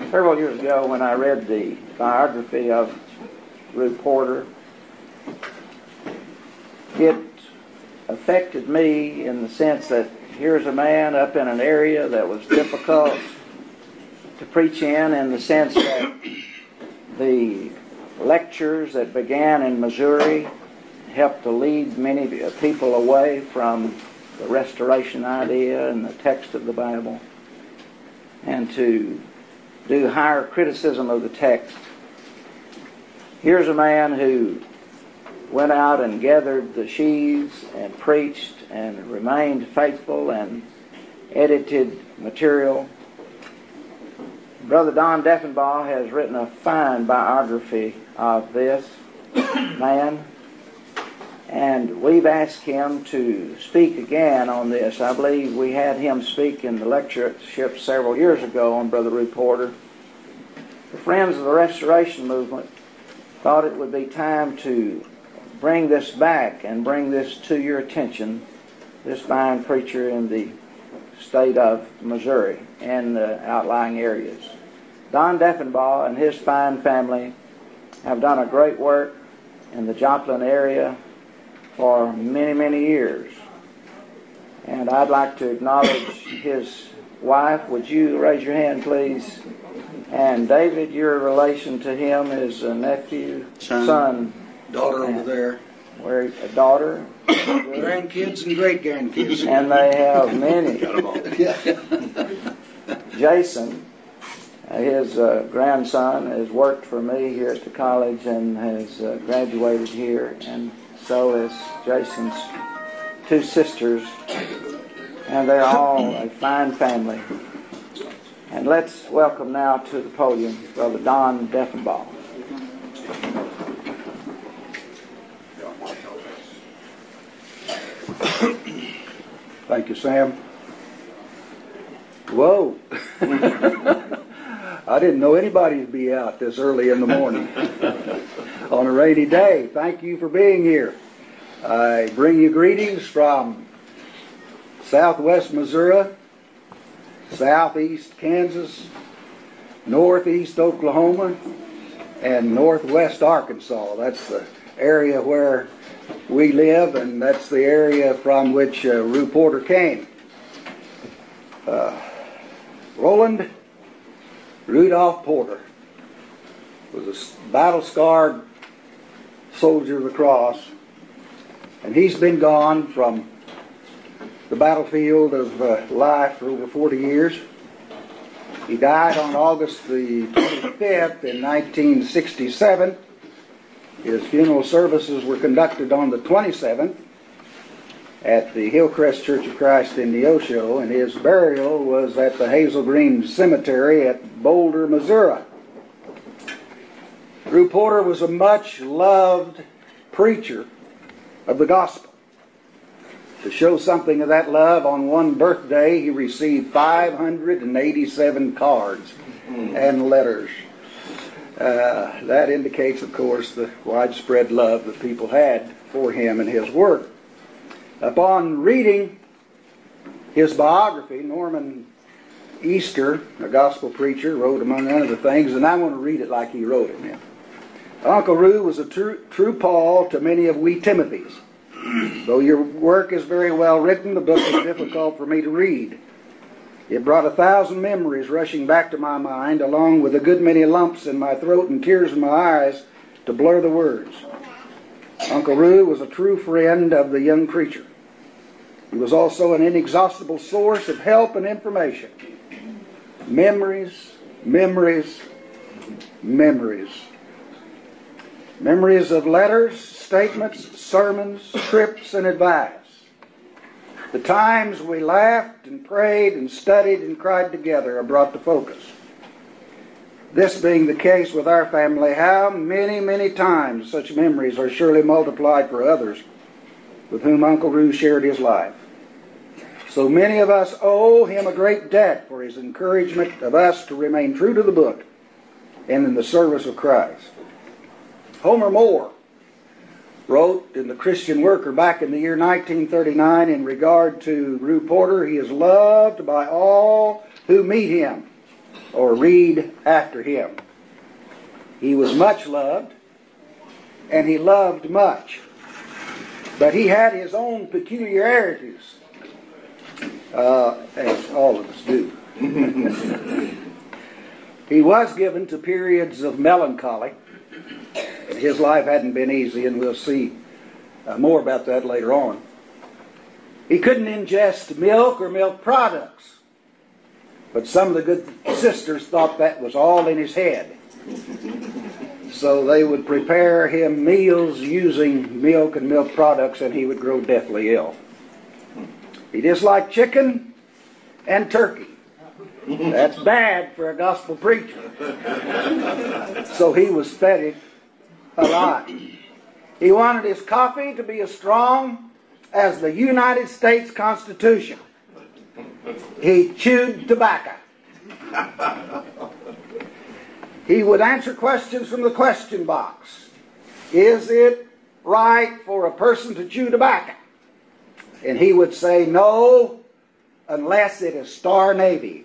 Several years ago when I read the biography of Rue Porter, it affected me in the sense that here's a man up in an area that was difficult to preach in the sense that the lectures that began in Missouri helped to lead many people away from the restoration idea and the text of the Bible, and to do higher criticism of the text. Here's a man who went out and gathered the sheaves and preached and remained faithful and edited material. Brother Don Deffenbaugh has written a fine biography of this man, and we've asked him to speak again on this. I believe we had him speak in the lectureship several years ago on Brother Rue Porter. The Friends of the Restoration Movement thought it would be time to bring this back and bring this to your attention, this fine preacher in the state of Missouri and the outlying areas. Don Deffenbaugh and his fine family have done a great work in the Joplin area for many, many years. And I'd like to acknowledge his wife. Would you raise your hand, please? And David, your relation to him is a nephew, son. Daughter over there. Where a daughter. Grandkids and great-grandkids. And they have many. Jason, his grandson, has worked for me here at the college and has graduated here, and so has Jason's two sisters, and they're all a fine family. And let's welcome now to the podium Brother Don Deffenbaugh. Thank you, Sam. Whoa. I didn't know anybody would be out this early in the morning on a rainy day. Thank you for being here. I bring you greetings from southwest Missouri, southeast Kansas, northeast Oklahoma, and northwest Arkansas. That's the area where we live, and that's the area from which Rue Porter came. Roland Rudolph Porter was a battle-scarred soldier of the cross, and he's been gone from the battlefield of life for over 40 years. He died on August the 25th in 1967. His funeral services were conducted on the 27th at the Hillcrest Church of Christ in Neosho, and his burial was at the Hazel Green Cemetery at Boulder, Missouri. Rue Porter was a much-loved preacher of the gospel. To show something of that love, on one birthday he received 587 cards and letters. That indicates, of course, the widespread love that people had for him and his work. Upon reading his biography, Norman Easter, a gospel preacher, wrote among other things, and I want to read it like he wrote it now. Uncle Rue was a true Paul to many of we Timothys. Though your work is very well written, the book was difficult for me to read. It brought 1,000 memories rushing back to my mind, along with a good many lumps in my throat and tears in my eyes to blur the words. Uncle Rue was a true friend of the young preacher. He was also an inexhaustible source of help and information. Memories, memories, memories. Memories of letters, statements, sermons, trips, and advice. The times we laughed and prayed and studied and cried together are brought to focus. This being the case with our family, how many, many times such memories are surely multiplied for others with whom Uncle Rue shared his life. So many of us owe him a great debt for his encouragement of us to remain true to the book and in the service of Christ. Homer Moore wrote in the Christian Worker back in the year 1939 in regard to Rue Porter, he is loved by all who meet him. or read after him. He was much loved, and he loved much. But he had his own peculiarities, as all of us do. He was given to periods of melancholy. His life hadn't been easy, and we'll see more about that later on. He couldn't ingest milk or milk products, but some of the good sisters thought that was all in his head. So they would prepare him meals using milk and milk products, and he would grow deathly ill. He disliked chicken and turkey. That's bad for a gospel preacher. So he was fed it a lot. He wanted his coffee to be as strong as the United States Constitution. He chewed tobacco. He would answer questions from the question box. Is it right for a person to chew tobacco? And he would say no, unless it is Star Navy.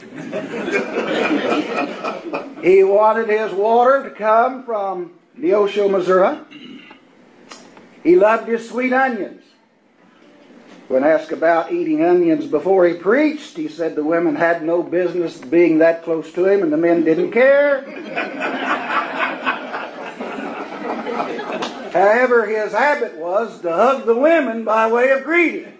He wanted his water to come from Neosho, Missouri. He loved his sweet onions. When asked about eating onions before he preached, he said the women had no business being that close to him and the men didn't care. However, his habit was to hug the women by way of greeting.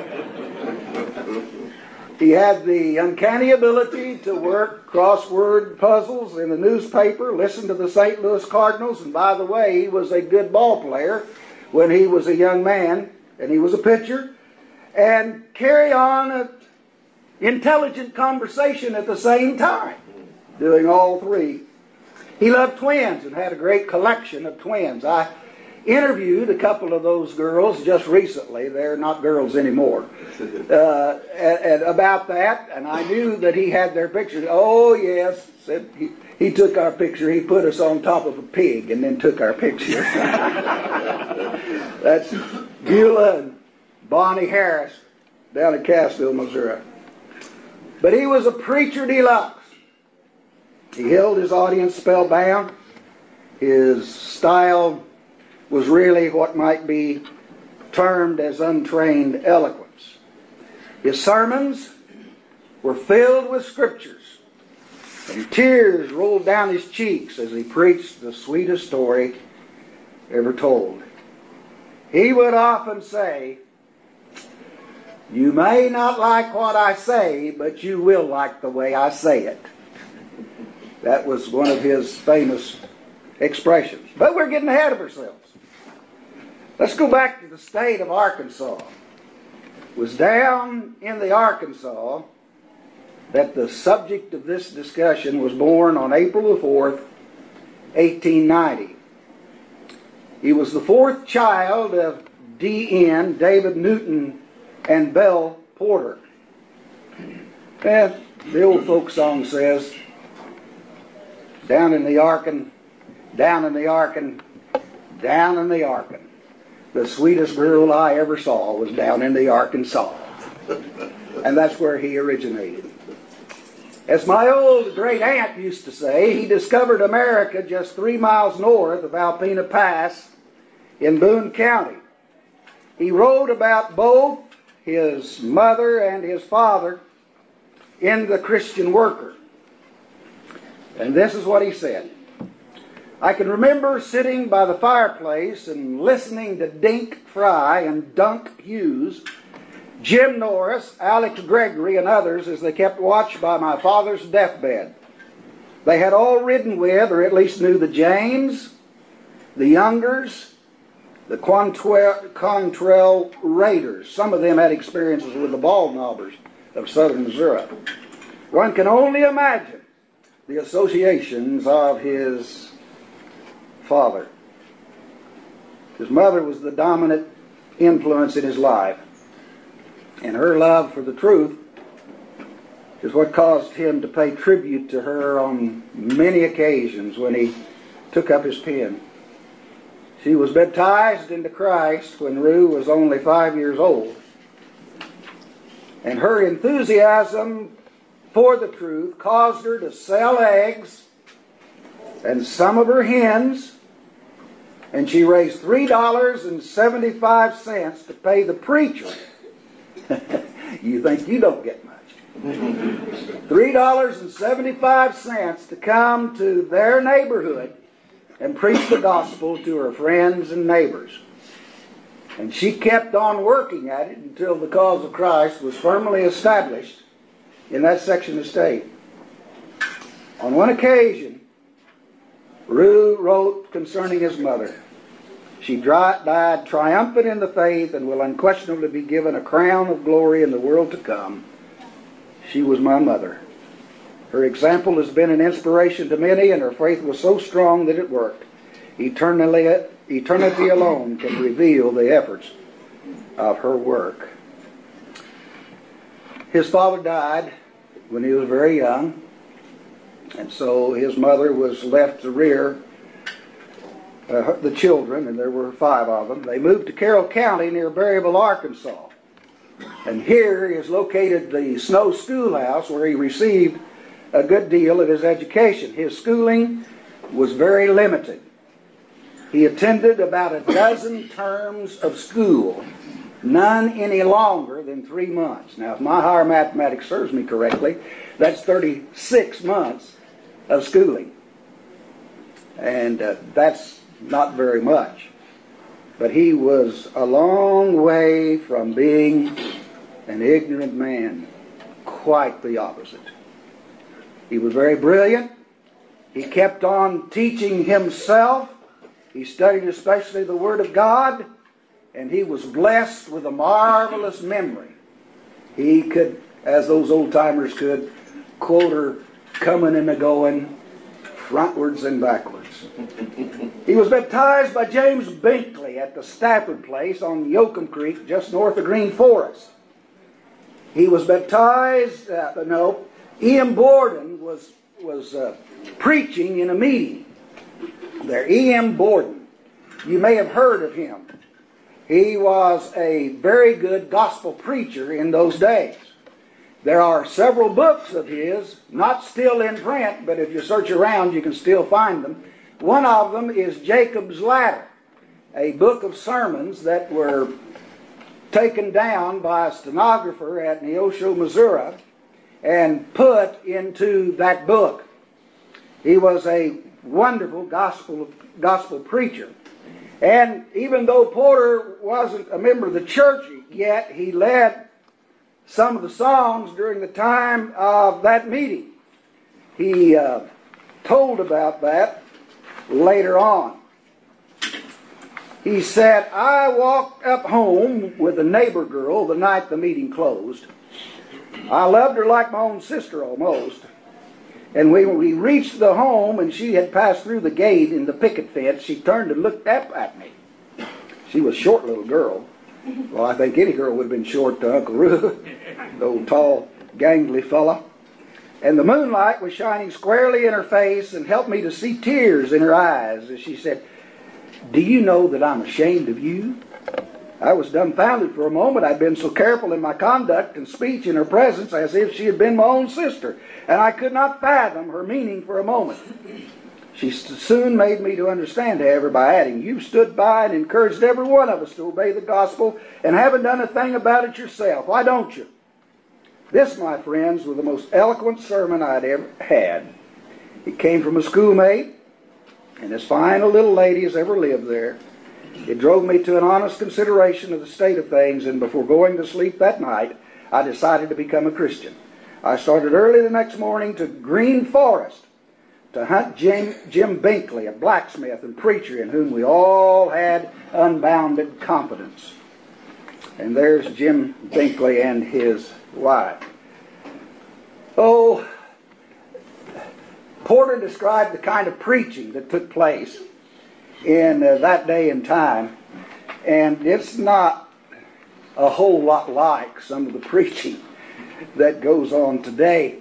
He had the uncanny ability to work crossword puzzles in the newspaper, listen to the St. Louis Cardinals, and by the way, he was a good ball player when he was a young man, and he was a pitcher, and carry on an intelligent conversation at the same time, doing all three. He loved twins and had a great collection of twins. I interviewed a couple of those girls just recently. They're not girls anymore. And about that, and I knew that he had their pictures. Oh, yes, said he took our picture. He put us on top of a pig and then took our picture. That's Beulah and Bonnie Harris down in Cassville, Missouri. But he was a preacher deluxe. He held his audience spellbound. His style was really what might be termed as untrained eloquence. His sermons were filled with scriptures, and tears rolled down his cheeks as he preached the sweetest story ever told. He would often say, "You may not like what I say, but you will like the way I say it." That was one of his famous expressions. But we're getting ahead of ourselves. Let's go back to the state of Arkansas. It was down in the Arkansas that the subject of this discussion was born on April the 4th, 1890. He was the fourth child of D.N., David Newton, and Belle Porter. And the old folk song says, down in the Arkan, down in the Arkan, down in the Arkan. The sweetest girl I ever saw was down in the Arkansas. And that's where he originated. As my old great aunt used to say, he discovered America just 3 miles north of Alpena Pass in Boone County. He wrote about both his mother and his father in The Christian Worker. And this is what he said. I can remember sitting by the fireplace and listening to Dink Fry and Dunk Hughes, Jim Norris, Alex Gregory, and others as they kept watch by my father's deathbed. They had all ridden with, or at least knew, the James, the Youngers, the Quantrell Raiders. Some of them had experiences with the Bald Knobbers of southern Missouri. One can only imagine the associations of his father. His mother was the dominant influence in his life, and her love for the truth is what caused him to pay tribute to her on many occasions when he took up his pen. She was baptized into Christ when Rue was only 5 years old, and her enthusiasm for the truth caused her to sell eggs and some of her hens, and she raised $3.75 to pay the preacher. You think you don't get much. $3.75 to come to their neighborhood and preach the gospel to her friends and neighbors. And she kept on working at it until the cause of Christ was firmly established in that section of state. On one occasion, Rue wrote concerning his mother, "She died triumphant in the faith and will unquestionably be given a crown of glory in the world to come. She was my mother. Her example has been an inspiration to many, and her faith was so strong that it worked. Eternity alone can reveal the efforts of her work." His father died when he was very young, and so his mother was left to rear the children, and there were 5 of them. They moved to Carroll County near Berryville, Arkansas. And here is located the Snow Schoolhouse, where he received a good deal of his education. His schooling was very limited. He attended about a dozen terms of school, none any longer than 3 months. Now, if my higher mathematics serves me correctly, that's 36 months of schooling. And that's not very much. But he was a long way from being an ignorant man. Quite the opposite. He was very brilliant. He kept on teaching himself. He studied especially the Word of God, and he was blessed with a marvelous memory. He could, as those old-timers could, quote her coming and a-going, frontwards and backwards. He was baptized by James Binkley at the Stafford place on Yoakum Creek, just north of Green Forest. He was baptized, E.M. Borden was preaching in a meeting there. E.M. Borden, you may have heard of him. He was a very good gospel preacher in those days. There are several books of his, not still in print, but if you search around you can still find them. One of them is Jacob's Ladder, a book of sermons that were taken down by a stenographer at Neosho, Missouri, and put into that book. He was a wonderful gospel preacher. And even though Porter wasn't a member of the church yet, he led some of the songs during the time of that meeting. He told about that later on. He said, "I walked up home with a neighbor girl the night the meeting closed. I loved her like my own sister almost. And when we reached the home and she had passed through the gate in the picket fence, she turned and looked up at me. She was a short little girl. Well, I think any girl would have been short to Uncle Rue, the old tall, gangly fella. And the moonlight was shining squarely in her face and helped me to see tears in her eyes as she said, 'Do you know that I'm ashamed of you?' I was dumbfounded for a moment. I'd been so careful in my conduct and speech in her presence as if she had been my own sister, and I could not fathom her meaning for a moment. She soon made me to understand, however, by adding, 'You've stood by and encouraged every one of us to obey the gospel and haven't done a thing about it yourself. Why don't you?' This, my friends, was the most eloquent sermon I'd ever had. It came from a schoolmate, and as fine a little lady as ever lived there. It drove me to an honest consideration of the state of things, and before going to sleep that night, I decided to become a Christian. I started early the next morning to Green Forest to hunt Jim Binkley, a blacksmith and preacher in whom we all had unbounded confidence." And there's Jim Binkley and his wife. Oh, Porter described the kind of preaching that took place in that day and time, and it's not a whole lot like some of the preaching that goes on today.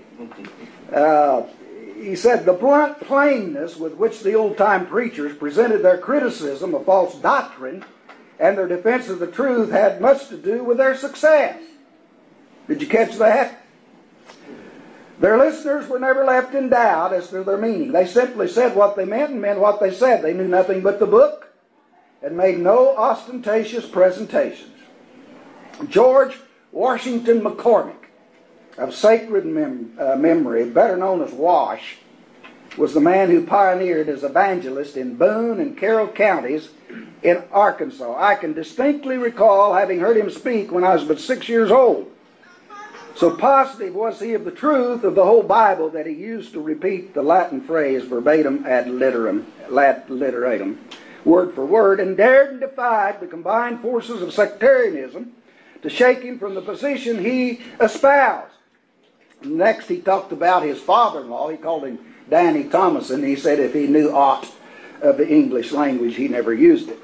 He said the blunt plainness with which the old-time preachers presented their criticism of false doctrine and their defense of the truth had much to do with their success. Did you catch that? Their listeners were never left in doubt as to their meaning. They simply said what they meant and meant what they said. They knew nothing but the book and made no ostentatious presentations. George Washington McCormick, of sacred memory, better known as Wash, was the man who pioneered as evangelist in Boone and Carroll counties in Arkansas. I can distinctly recall having heard him speak when I was but 6 years old. So positive was he of the truth of the whole Bible that he used to repeat the Latin phrase verbatim ad literatum, word for word, and dared and defied the combined forces of sectarianism to shake him from the position he espoused. Next, he talked about his father-in-law. He called him Danny Thomason. He said if he knew aught of the English language, he never used it.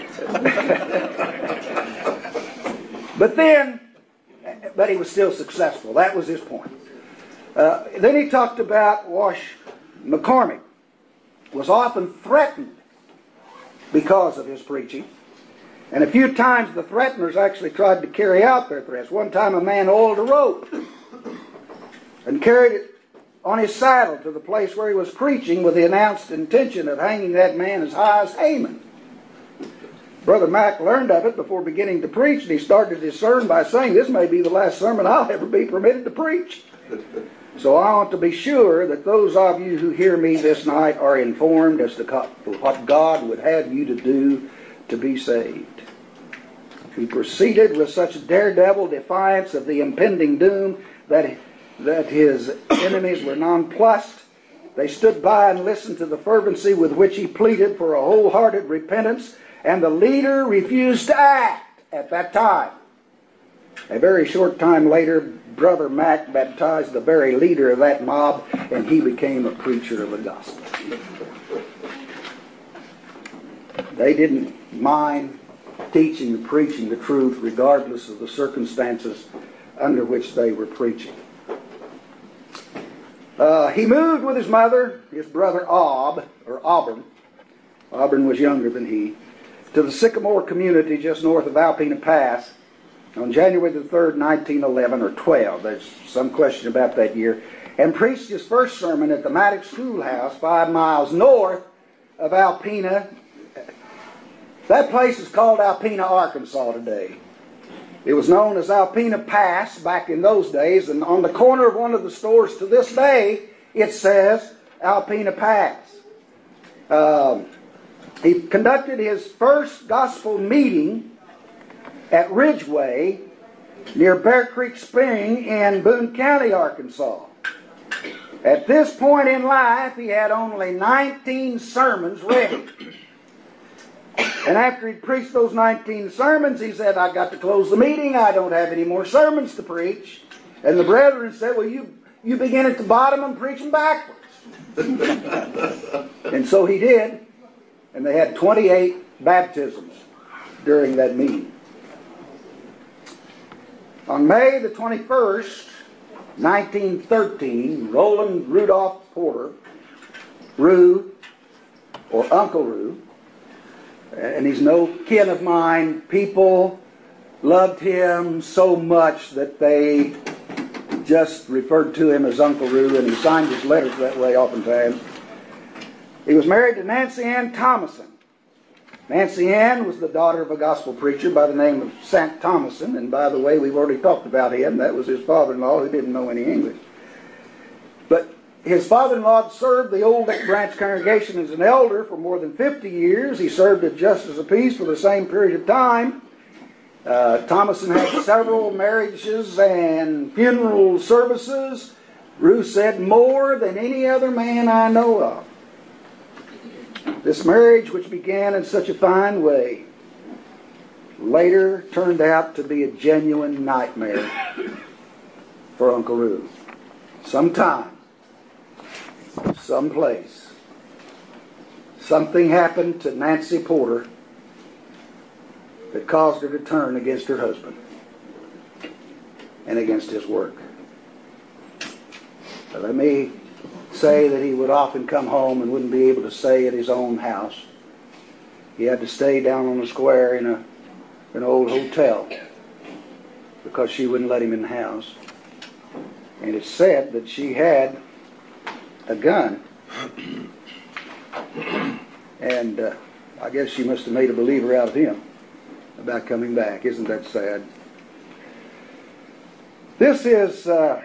But he was still successful. That was his point. Then he talked about Wash McCormick was often threatened because of his preaching. And a few times the threateners actually tried to carry out their threats. One time a man oiled a rope and carried it on his saddle to the place where he was preaching with the announced intention of hanging that man as high as Haman. Brother Mack learned of it before beginning to preach, and he started his sermon by saying, "This may be the last sermon I'll ever be permitted to preach." So I want to be sure that those of you who hear me this night are informed as to what God would have you to do to be saved. He proceeded with such daredevil defiance of the impending doom that his enemies were nonplussed. They stood by and listened to the fervency with which he pleaded for a wholehearted repentance, and the leader refused to act at that time. A very short time later, Brother Mack baptized the very leader of that mob, and he became a preacher of the gospel. They didn't mind teaching and preaching the truth regardless of the circumstances under which they were preaching. He moved with his mother, his brother Auburn was younger than he, to the Sycamore community just north of Alpena Pass on January the 3rd, 1911 or 12. There's some question about that year. And preached his first sermon at the Maddox Schoolhouse 5 miles north of Alpena. That place is called Alpena, Arkansas today. It was known as Alpena Pass back in those days, and on the corner of one of the stores to this day, it says Alpena Pass. He conducted his first gospel meeting at Ridgeway near Bear Creek Spring in Boone County, Arkansas. At this point in life, he had only 19 sermons ready. And after he'd preached those 19 sermons, he said, "I got to close the meeting. I don't have any more sermons to preach." And the brethren said, "Well, you begin at the bottom and preach them backwards." And so he did. And they had 28 baptisms during that meeting. On May the 21st, 1913, Roland Rudolph Porter, Rue, or Uncle Rue, and he's no kin of mine, people loved him so much that they just referred to him as Uncle Rue, and he signed his letters that way oftentimes. He was married to Nancy Ann Thomason. Nancy Ann was the daughter of a gospel preacher by the name of Sant Thomason, and by the way, we've already talked about him. That was his father-in-law who didn't know any English. But his father-in-law served the Old Branch congregation as an elder for more than 50 years. He served as justice of peace for the same period of time. Thomason had several marriages and funeral services. Ruth said, "More than any other man I know of." This marriage, which began in such a fine way, later turned out to be a genuine nightmare for Uncle Rue. Sometime, someplace, something happened to Nancy Porter that caused her to turn against her husband and against his work. Let me say that he would often come home and wouldn't be able to stay at his own house. He had to stay down on the square in an old hotel because she wouldn't let him in the house. And it's said that she had a gun. And I guess she must have made a believer out of him about coming back. Isn't that sad? This is the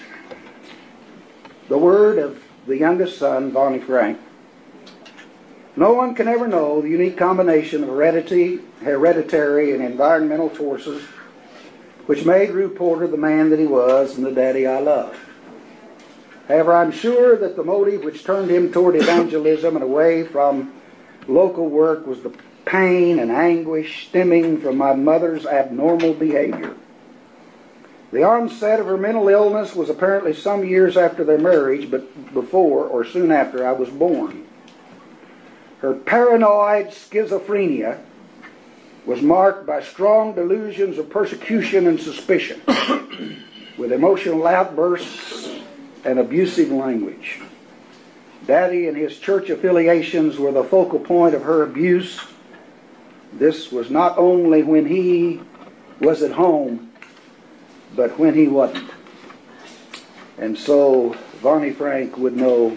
word of the youngest son, Barney Frank. No one can ever know the unique combination of hereditary and environmental forces which made Rube Porter the man that he was and the daddy I loved. However, I'm sure that the motive which turned him toward evangelism and away from local work was the pain and anguish stemming from my mother's abnormal behavior. The onset of her mental illness was apparently some years after their marriage, but before or soon after I was born. Her paranoid schizophrenia was marked by strong delusions of persecution and suspicion, with emotional outbursts and abusive language. Daddy and his church affiliations were the focal point of her abuse. This was not only when he was at home, but when he wasn't. And so Barney Frank would know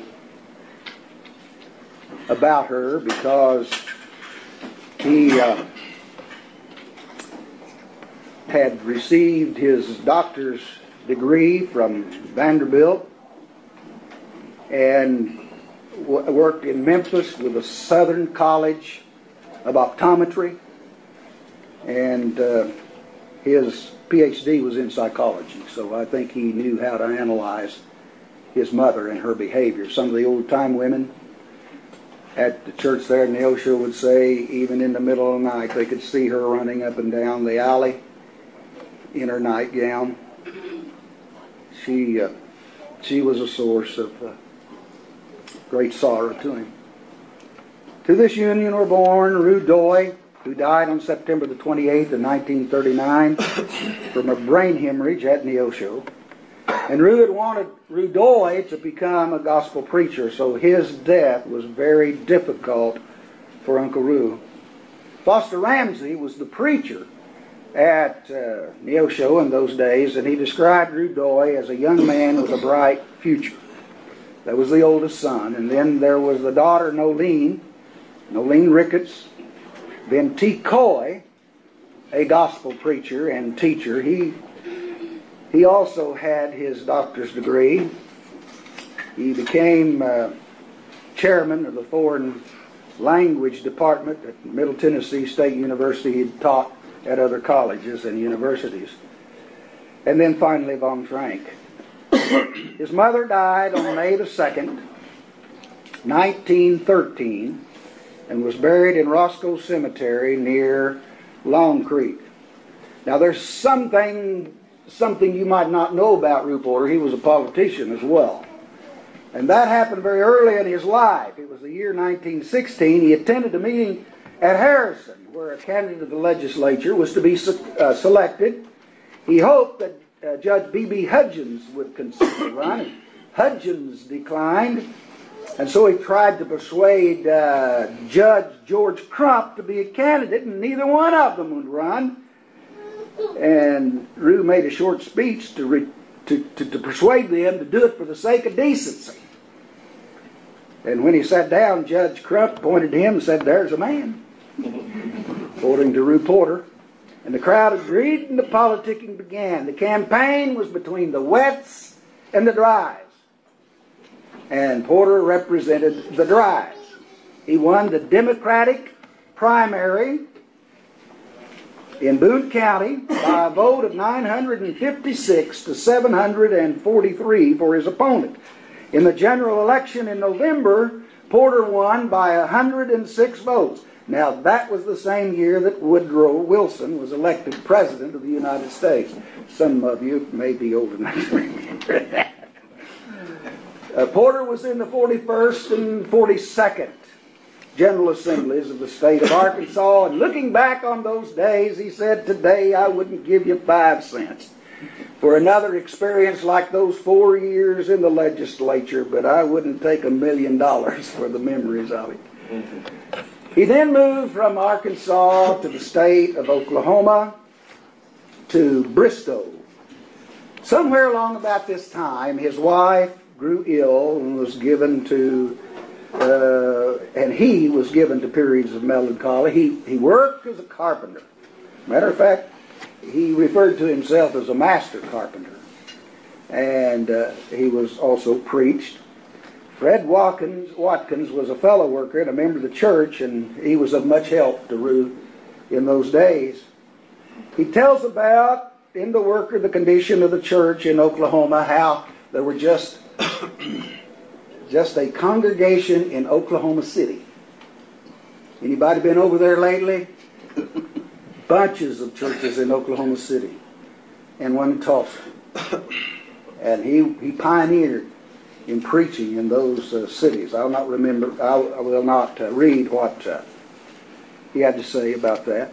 about her because he had received his doctor's degree from Vanderbilt and worked in Memphis with the Southern College of Optometry, and his PhD was in psychology, so I think he knew how to analyze his mother and her behavior. Some of the old-time women at the church there in Neosho would say even in the middle of the night they could see her running up and down the alley in her nightgown. She was a source of great sorrow to him. To this union were born Rue Doy, who died on September the 28th of 1939 from a brain hemorrhage at Neosho. And Rue had wanted Rue Doy to become a gospel preacher, so his death was very difficult for Uncle Rue. Foster Ramsey was the preacher at Neosho in those days, and he described Rue Doy as a young man with a bright future. That was the oldest son. And then there was the daughter, Nolene Ricketts. Then T. Coy, a gospel preacher and teacher. He also had his doctor's degree. He became chairman of the foreign language department at Middle Tennessee State University. He taught at other colleges and universities. And then finally, Von Frank. His mother died on May the 2nd, 1913, and was buried in Roscoe Cemetery near Long Creek. Now, there's something you might not know about Rube Porter. He was a politician as well. And that happened very early in his life. It was the year 1916. He attended a meeting at Harrison, where a candidate of the legislature was to be selected. He hoped that Judge B.B. Hudgens would consider running. Hudgens declined, and so he tried to persuade Judge George Crump to be a candidate, and neither one of them would run. And Rue made a short speech to persuade them to do it for the sake of decency. And when he sat down, Judge Crump pointed to him and said, "There's a man," according to Rube Porter. And the crowd agreed and the politicking began. The campaign was between the wets and the dries. And Porter represented the dries. He won the Democratic primary in Boone County by a vote of 956 to 743 for his opponent. In the general election in November, Porter won by 106 votes. Now, that was the same year that Woodrow Wilson was elected President of the United States. Some of you may be old enough to remember that. Porter was in the 41st and 42nd General Assemblies of the state of Arkansas, and looking back on those days, he said, "Today I wouldn't give you 5 cents for another experience like those 4 years in the legislature, but I wouldn't take $1 million for the memories of it." He then moved from Arkansas to the state of Oklahoma to Bristow, Somewhere along about this time, his wife grew ill and was given to, and he was given to periods of melancholy. He worked as a carpenter. Matter of fact, he referred to himself as a master carpenter. And he was also preached. Fred Watkins was a fellow worker and a member of the church, and he was of much help to Ruth in those days. He tells about, in The Worker, the condition of the church in Oklahoma, how there were just a congregation in Oklahoma City. Anybody been over there lately? Bunches of churches in Oklahoma City, and one in Tulsa. And he pioneered in preaching in those cities. I will not read what he had to say about that.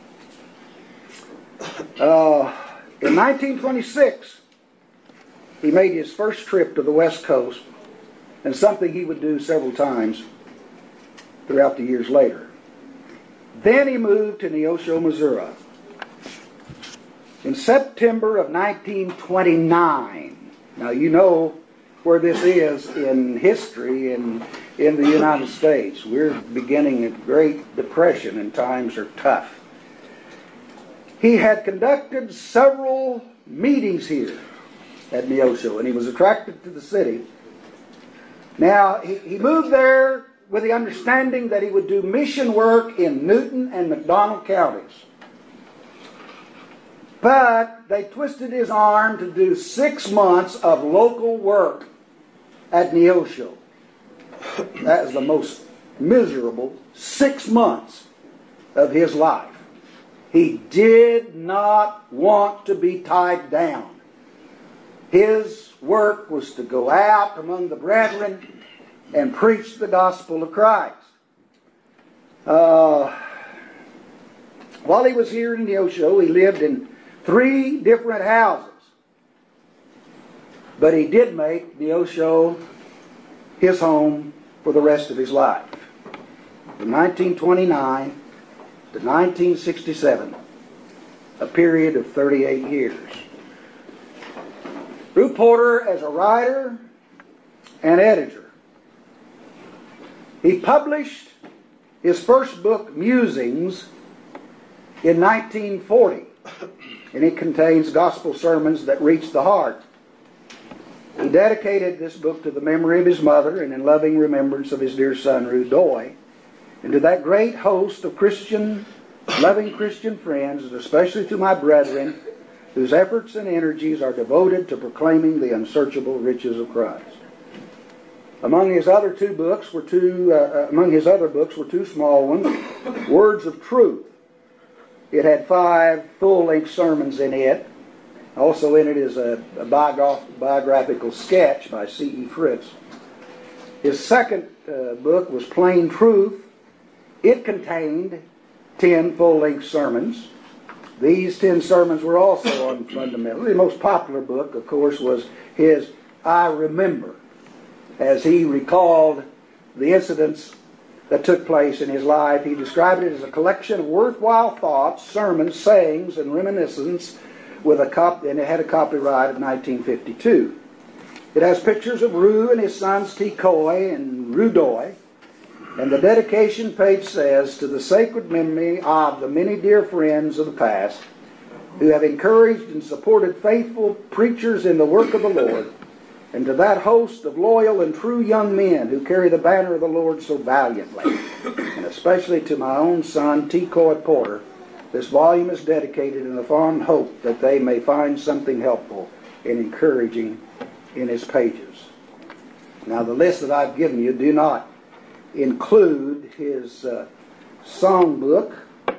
In 1926, he made his first trip to the West Coast, and something he would do several times throughout the years later. Then he moved to Neosho, Missouri. In September of 1929, now you know where this is in history in the United States. We're beginning a Great Depression and times are tough. He had conducted several meetings here at Neosho, and he was attracted to the city. Now, he moved there with the understanding that he would do mission work in Newton and McDonald counties. But they twisted his arm to do 6 months of local work at Neosho. That is the most miserable 6 months of his life. He did not want to be tied down. His work was to go out among the brethren and preach the gospel of Christ. While he was here in Neosho, he lived in 3 different houses. But he did make Neosho his home for the rest of his life. From 1929 to 1967, a period of 38 years. Rube Porter, as a writer and editor, he published his first book, Musings, in 1940. And it contains gospel sermons that reach the heart. He dedicated this book to the memory of his mother and in loving remembrance of his dear son, Rude Doy, and to that great host of loving Christian friends, and especially to my brethren, whose efforts and energies are devoted to proclaiming the unsearchable riches of Christ. Among his other books were two small ones, Words of Truth. It had 5 full-length sermons in it. Also in it is a biographical sketch by C.E. Fritz. His second book was Plain Truth. It contained 10 full-length sermons. These 10 sermons were also on fundamentals. The most popular book, of course, was his I Remember, as he recalled the incidents that took place in his life. He described it as a collection of worthwhile thoughts, sermons, sayings, and reminiscences, and it had a copyright of 1952. It has pictures of Rue and his sons T. Coy and Rue Doy, and the dedication page says, to the sacred memory of the many dear friends of the past who have encouraged and supported faithful preachers in the work of the Lord, and to that host of loyal and true young men who carry the banner of the Lord so valiantly, and especially to my own son, T. Coy Porter, this volume is dedicated in the fond hope that they may find something helpful and encouraging in its pages. Now, the list that I've given you do not include his songbook,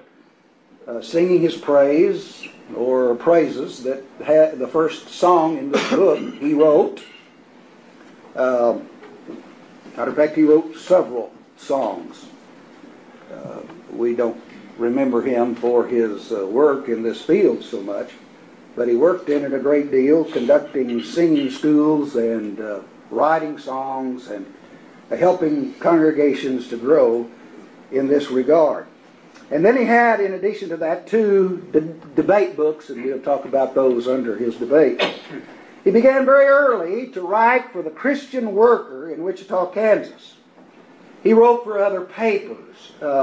Singing His Praise, or praises, that had the first song in this book he wrote. Matter of fact, he wrote several songs. We don't remember him for his work in this field so much, but he worked in it a great deal, conducting singing schools and writing songs and helping congregations to grow in this regard. And then he had, in addition to that, two debate books, and we'll talk about those under his debate. He began very early to write for the Christian Worker in Wichita, Kansas. He wrote for other papers.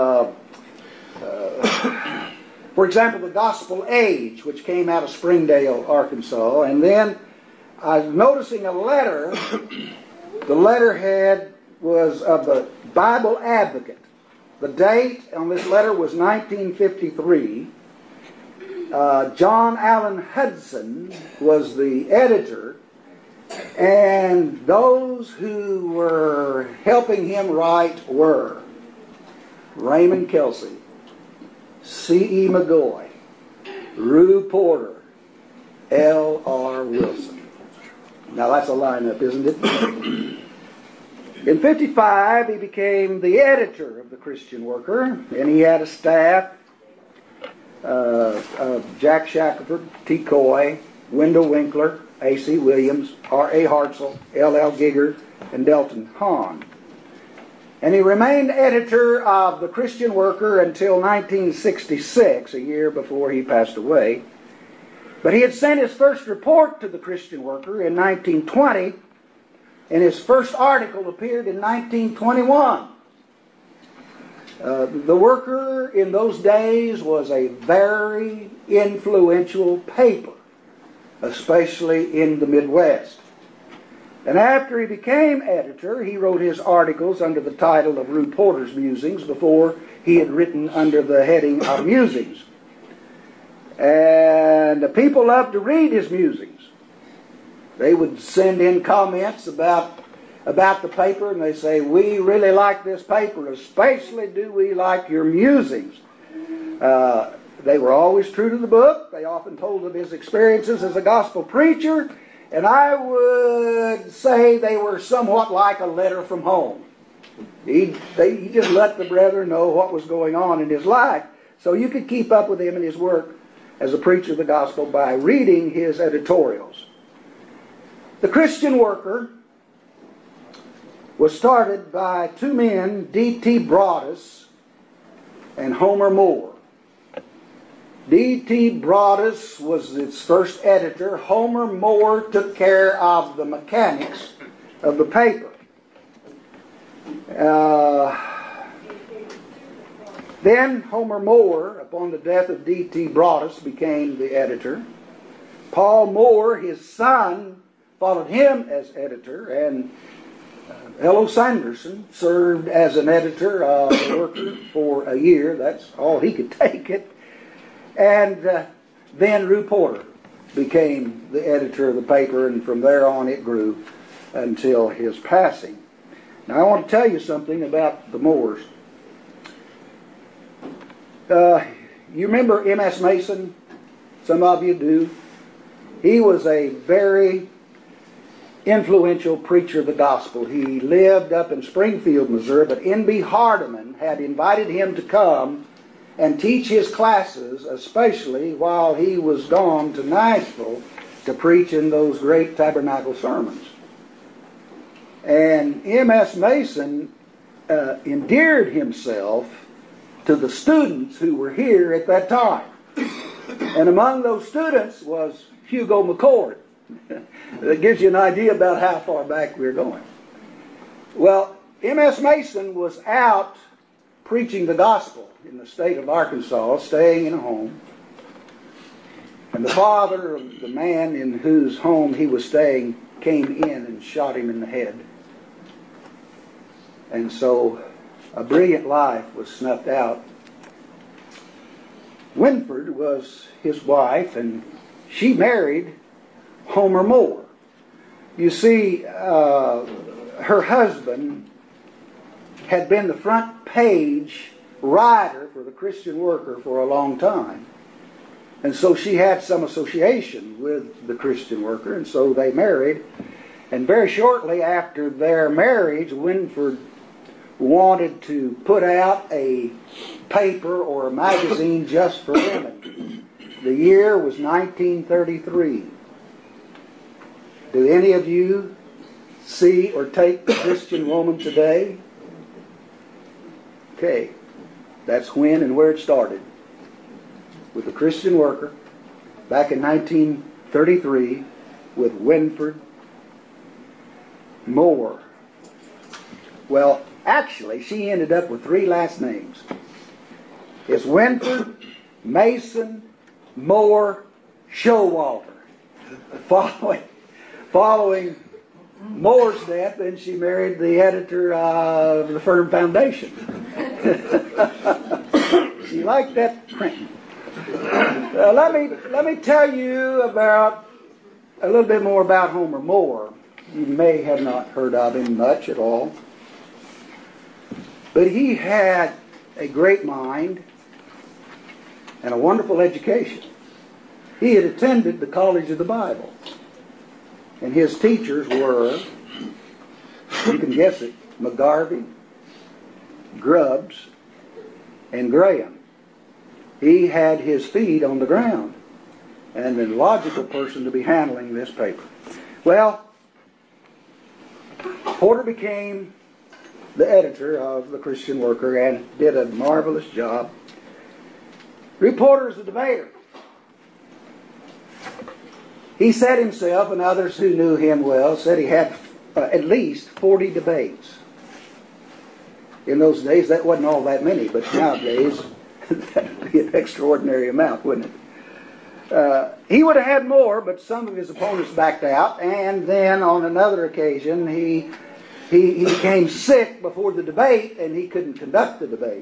For example, the Gospel Age, which came out of Springdale, Arkansas. And then I was noticing a letter. The letterhead was of the Bible Advocate. The date on this letter was 1953. John Allen Hudson was the editor, and those who were helping him write were Raymond Kelsey, C.E. McGoy, Rue Porter, L.R. Wilson. Now that's a lineup, isn't it? In 1955, he became the editor of the Christian Worker, and he had a staff of Jack Shackelford, T. Coy, Wendell Winkler, A.C. Williams, R.A. Hartzell, L.L. Giger, and Delton Hahn. And he remained editor of the Christian Worker until 1966, a year before he passed away. But he had sent his first report to the Christian Worker in 1920, and his first article appeared in 1921. The Worker in those days was a very influential paper, especially in the Midwest. And after he became editor, he wrote his articles under the title of Rue Porter's Musings before he had written under the heading of Musings. And the people loved to read his musings. They would send in comments about the paper, and they say, "We really like this paper, especially do we like your musings." They were always true to the book. They often told of his experiences as a gospel preacher, and I would say they were somewhat like a letter from home. He just let the brethren know what was going on in his life, so you could keep up with him and his work as a preacher of the gospel by reading his editorials. The Christian Worker was started by two men, D.T. Broadus and Homer Moore. D.T. Broadus was its first editor. Homer Moore took care of the mechanics of the paper. Then Homer Moore, upon the death of D.T. Broadus, became the editor. Paul Moore, his son, followed him as editor, and L.O. Sanderson served as an editor of the Worker for a year. That's all he could take it. And then Rue Porter became the editor of the paper, and from there on it grew until his passing. Now I want to tell you something about the Moores. You remember M.S. Mason? Some of you do. He was a very influential preacher of the gospel. He lived up in Springfield, Missouri, but N.B. Hardeman had invited him to come and teach his classes, especially while he was gone to Nashville to preach in those great tabernacle sermons. And M.S. Mason endeared himself to the students who were here at that time. And among those students was Hugo McCord. That gives you an idea about how far back we're going. Well, M.S. Mason was out preaching the gospel in the state of Arkansas, staying in a home. And the father of the man in whose home he was staying came in and shot him in the head. And so a brilliant life was snuffed out. Winford was his wife, and she married Homer Moore. You see, her husband had been the front page writer for the Christian Worker for a long time. And so she had some association with the Christian Worker, and so they married. And very shortly after their marriage, Winford wanted to put out a paper or a magazine just for women. The year was 1933. Do any of you see or take the Christian Woman today? Okay. That's when and where it started. With the Christian Worker back in 1933 with Winford Moore. Well, actually, she ended up with 3 last names. It's Winford, Mason, Moore, Showalter. Following Moore's death, then she married the editor of the Firm Foundation. She liked that print. Let me tell you about a little bit more about Homer Moore. You may have not heard of him much at all, but he had a great mind and a wonderful education. He had attended the College of the Bible, and his teachers were, you can guess it, McGarvey, Grubbs, and Graham. He had his feet on the ground, and the logical person to be handling this paper. Well, Porter became the editor of the Christian Worker and did a marvelous job. Porter is a debater. He said himself, and others who knew him well, said he had at least 40 debates. In those days, that wasn't all that many, but nowadays, that would be an extraordinary amount, wouldn't it? He would have had more, but some of his opponents backed out, and then on another occasion, he became sick before the debate, and he couldn't conduct the debate.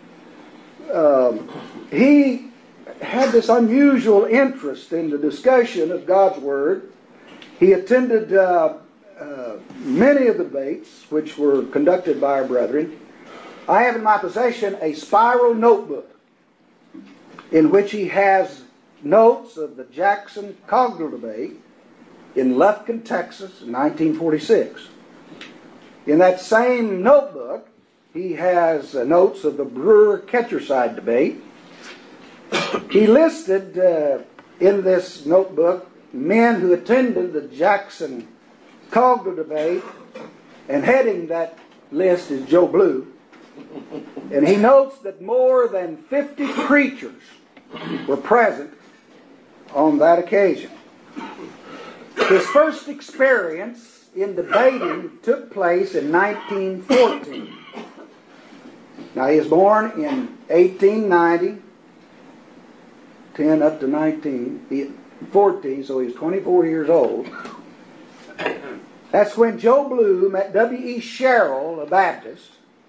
He had this unusual interest in the discussion of God's Word. He attended many of the debates which were conducted by our brethren. I have in my possession a spiral notebook in which he has notes of the Jackson-Cogdell debate in Lufkin, Texas in 1946. In that same notebook, he has notes of the Brewer-Ketcherside debate. He listed in this notebook men who attended the Jackson-Cogdell debate, and heading that list is Joe Blue. And he notes that more than 50 preachers were present on that occasion. His first experience in debating took place in 1914. Now, he was born in 1890, 10 up to 14, so he was 24 years old. That's when Joe Blue met W.E. Sherrill, a Baptist,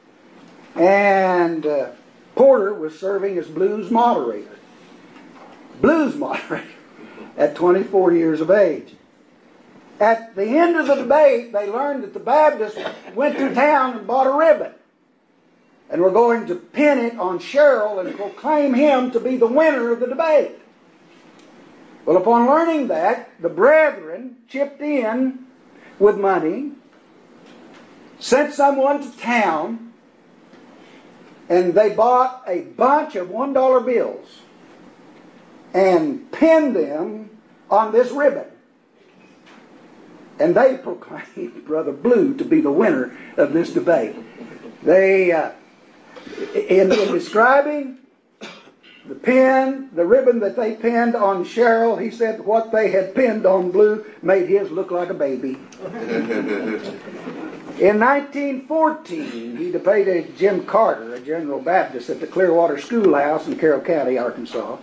and Porter was serving as Blue's moderator. Blue's moderator at 24 years of age. At the end of the debate, they learned that the Baptists went to town and bought a ribbon and were going to pin it on Sherrill and proclaim him to be the winner of the debate. Well, upon learning that, the brethren chipped in with money, sent someone to town, and they bought a bunch of $1 bills and pinned them on this ribbon. And they proclaimed Brother Blue to be the winner of this debate. They, in describing the ribbon that they pinned on Sherrill, he said what they had pinned on Blue made his look like a baby. In 1914, he debated Jim Carter, a General Baptist, at the Clearwater Schoolhouse in Carroll County, Arkansas.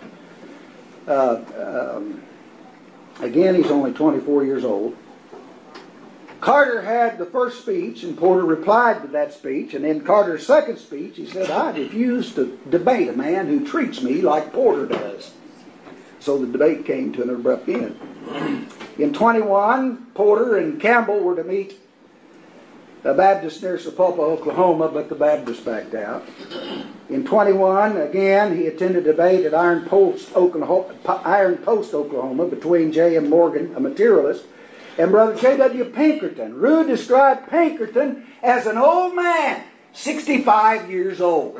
Again, he's only 24 years old. Carter had the first speech, and Porter replied to that speech. And in Carter's second speech, he said, "I refuse to debate a man who treats me like Porter does." So the debate came to an abrupt end. In 21, Porter and Campbell were to meet a Baptist near Sapulpa, Oklahoma, but the Baptist backed out. In 21, again, he attended a debate at Iron Post, Oklahoma, between J.M. Morgan, a materialist, and Brother J.W. Pinkerton. Rue described Pinkerton as an old man, 65 years old.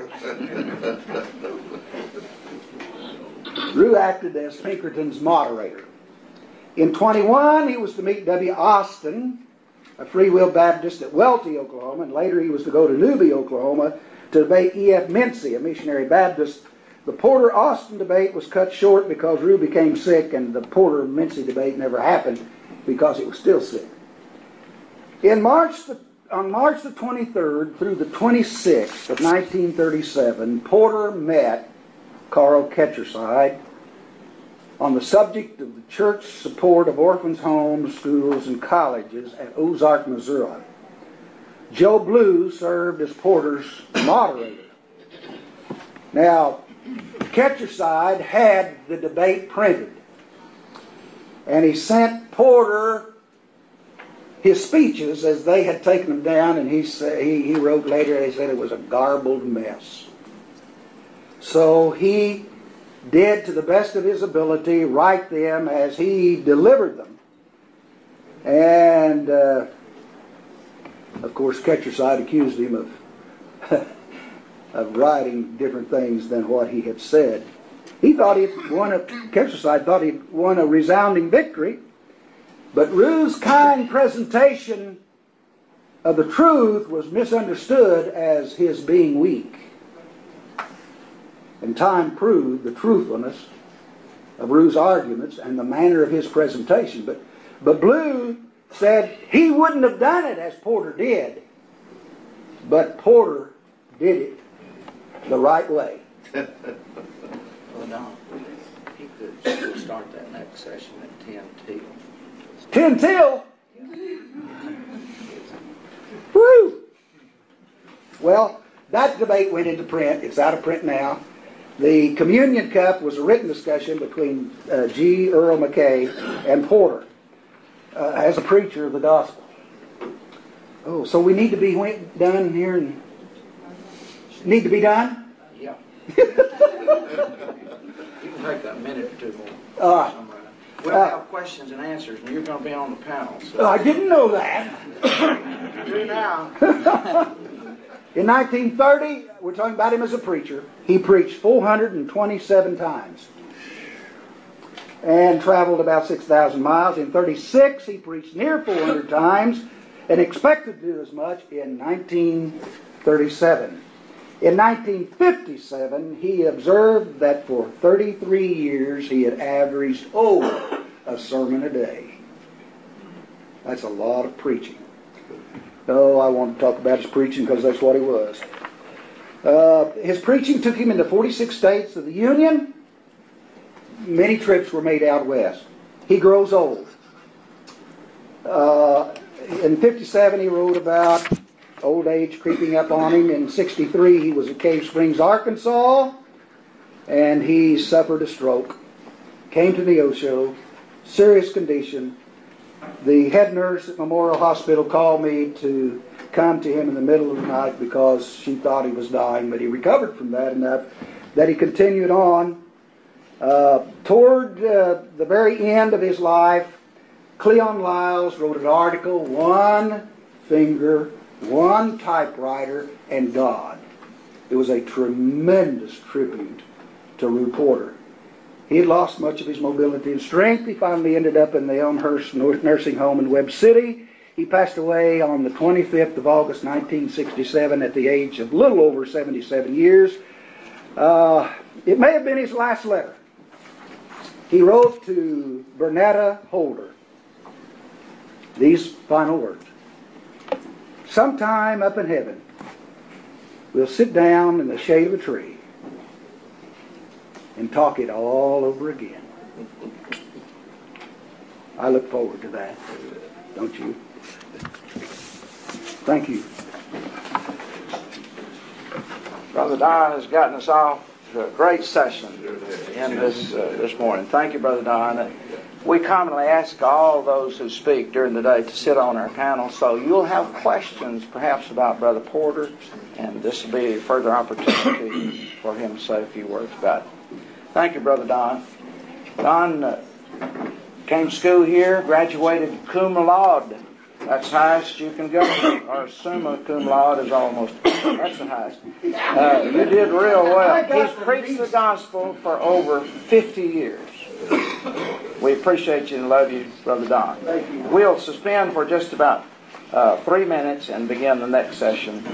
Rue acted as Pinkerton's moderator. In 21, he was to meet W. Austin, a Free Will Baptist at Welty, Oklahoma, and later he was to go to Newby, Oklahoma, to debate E.F. Mincy, a missionary Baptist. The Porter-Austin debate was cut short because Rue became sick, and the Porter-Mincy debate never happened because he was still sick. On March the 23rd through the 26th of 1937, Porter met Carl Ketcherside on the subject of the church support of orphans' homes, schools, and colleges at Ozark, Missouri. Joe Blue served as Porter's moderator. Now, Ketcherside had the debate printed, and he sent Porter his speeches as they had taken them down, and he wrote later, he said it was a garbled mess. So he did, to the best of his ability, write them as he delivered them. And, of course, Ketcherside accused him of writing different things than what he had said. Ketcherside thought he'd won a resounding victory, but Rue's kind presentation of the truth was misunderstood as his being weak. And time proved the truthfulness of Rue's arguments and the manner of his presentation. But Blue said he wouldn't have done it as Porter did, but Porter did it the right way. Well, no, he could start that next session at 10 till. 10 till? Woo! Well, that debate went into print. It's out of print now. The Communion Cup was a written discussion between G. Earl McKay and Porter as a preacher of the gospel. Oh, so we need to be done here? And need to be done? Yeah. You can take a minute or two more. We'll have questions and answers, and you're going to be on the panel. So. I didn't know that. You do now. In 1930, we're talking about him as a preacher. He preached 427 times and traveled about 6,000 miles. In 36, he preached near 400 times and expected to do as much in 1937. In 1957, he observed that for 33 years he had averaged over a sermon a day. That's a lot of preaching. No, I want to talk about his preaching because that's what he was. His preaching took him into 46 states of the Union. Many trips were made out west. He grows old. In 57, he wrote about old age creeping up on him. In 63, he was at Cave Springs, Arkansas, and he suffered a stroke. Came to Neosho, serious condition. The head nurse at Memorial Hospital called me to come to him in the middle of the night because she thought he was dying, but he recovered from that enough that he continued on. Toward the very end of his life, Cleon Lyles wrote an article, One Finger, One Typewriter, and God. It was a tremendous tribute to Rue Porter. He had lost much of his mobility and strength. He finally ended up in the Elmhurst Nursing Home in Webb City. He passed away on the 25th of August, 1967, at the age of a little over 77 years. It may have been his last letter. He wrote to Bernetta Holder these final words. Sometime up in heaven, we'll sit down in the shade of a tree and talk it all over again. I look forward to that. Don't you? Thank you. Brother Don has gotten us off to a great session in this morning. Thank you, Brother Don. We commonly ask all those who speak during the day to sit on our panel, so you'll have questions perhaps about Brother Porter, and this will be a further opportunity for him to say a few words about it. Thank you, Brother Don. Don came to school here, graduated cum laude. That's the highest you can go. Or summa cum laude is almost, that's the highest. You did real well. He's preached the gospel for over 50 years. We appreciate you and love you, Brother Don. Thank you. We'll suspend for just about 3 minutes and begin the next session.